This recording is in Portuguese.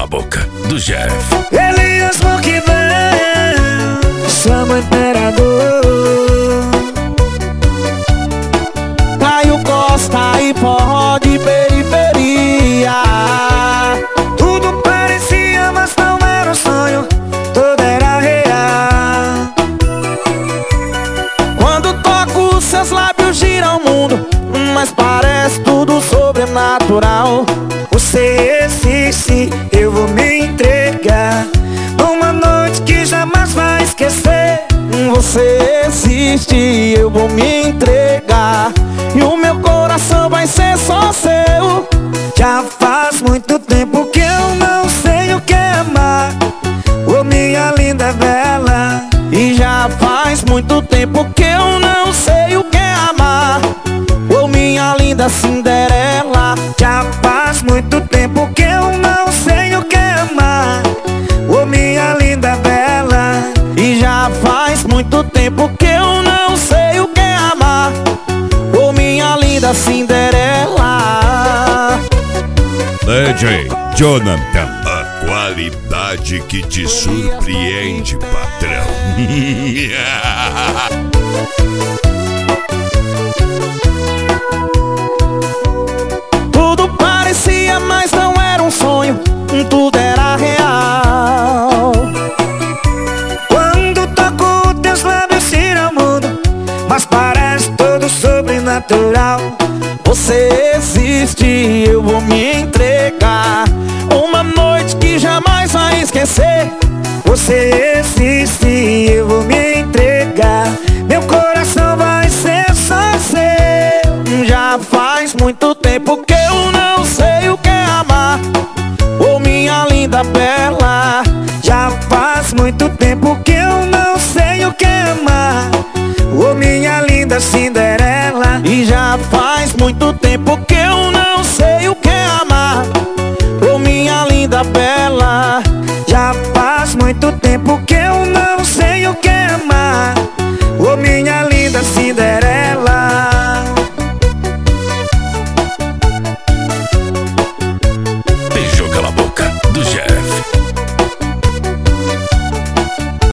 Cala a Boca, do Jeff. Elias Moquidão, Samba Imperador, Caio Costa e forró de periferia. Tudo parecia, mas não era um sonho, tudo era real. Quando toco, seus lábios giram o mundo, mas parece tudo sobrenatural. Você existe, eu vou me entregar numa noite que jamais vai esquecer. Você existe, eu vou me entregar e o meu coração vai ser só seu. Já faz muito tempo que eu não sei o que é amar, ô minha linda bela. E já faz muito tempo que eu não sei o que é amar, ô minha linda Cinderela. Já faz muito tempo que eu não sei o que é amar, ô minha linda bela. E já faz muito tempo que eu não sei o que é amar, ô minha linda Cinderela. DJ Jonathan, a qualidade que te surpreende, patrão. Tudo parecia, mas não era um sonho, tudo era real. Quando toco teus lábios giram o mundo, mas parece tudo sobrenatural. Você existe, eu vou me entregar uma noite que jamais vai esquecer. Você